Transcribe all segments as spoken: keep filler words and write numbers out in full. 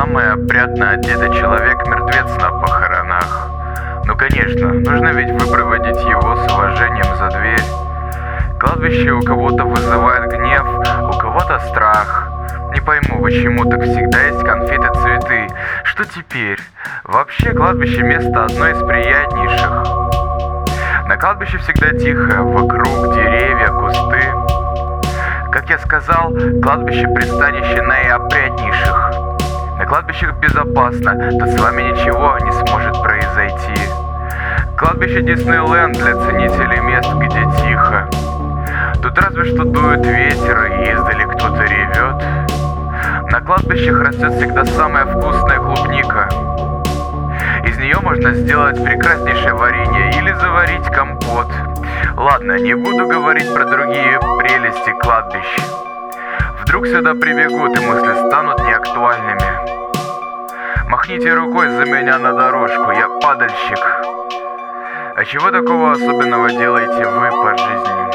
самый опрятно одетый человек-мертвец на похоронах. Ну конечно, нужно ведь выпроводить его с уважением за дверь. Кладбище у кого-то вызывает гнев, у кого-то страх. Не пойму, почему так всегда есть конфеты, цветы. Что теперь? Вообще кладбище место одно из приятнейших. На кладбище всегда тихо, вокруг деревья, кусты. Как я сказал, кладбище пристанище наиопрятнейших. На кладбищах безопасно, тут с вами ничего не сможет произойти. Кладбище Диснейленд для ценителей мест, где тихо. Тут разве что дует ветер и издали кто-то ревет. На кладбищах растет всегда самая вкусная клубника. Из нее можно сделать прекраснейшее варенье или заварить компот. Ладно, не буду говорить про другие прелести кладбищ. Вдруг сюда прибегут и мысли станут неактуальными. Махните рукой за меня на дорожку, я падальщик. А чего такого особенного делаете вы по жизни?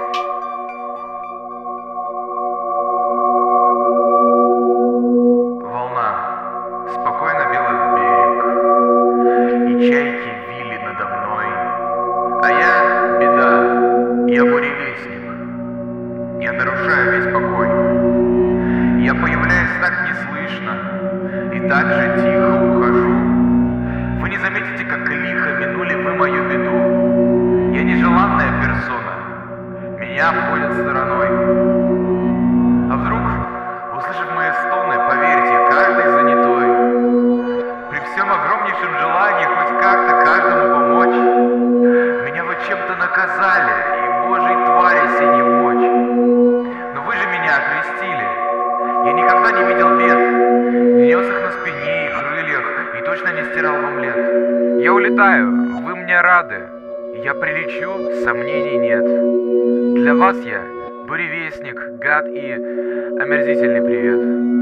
Волна спокойно била в берег, и чайки вили надо мной. А я беда, я буревестник. Я нарушаю весь покой. Я появляюсь так неслышно и так же тихо ухожу. Вы не заметите, как лихо минули вы мою беду. Я нежеланная персона, меня обходят стороной. А вдруг, услышав мои стоны, поверьте, каждый занятой. При всем огромнейшем желании хоть как-то каждому помочь. Меня вы чем-то наказали, и божьей твари сей не вмочь. Но вы же меня окрестили. Я никогда не видел бед, не нес их на спине и крыльях, и точно не стирал вам лет. Я улетаю, вы мне рады. Я прилечу, сомнений нет. Для вас я буревестник, гад и омерзительный привет.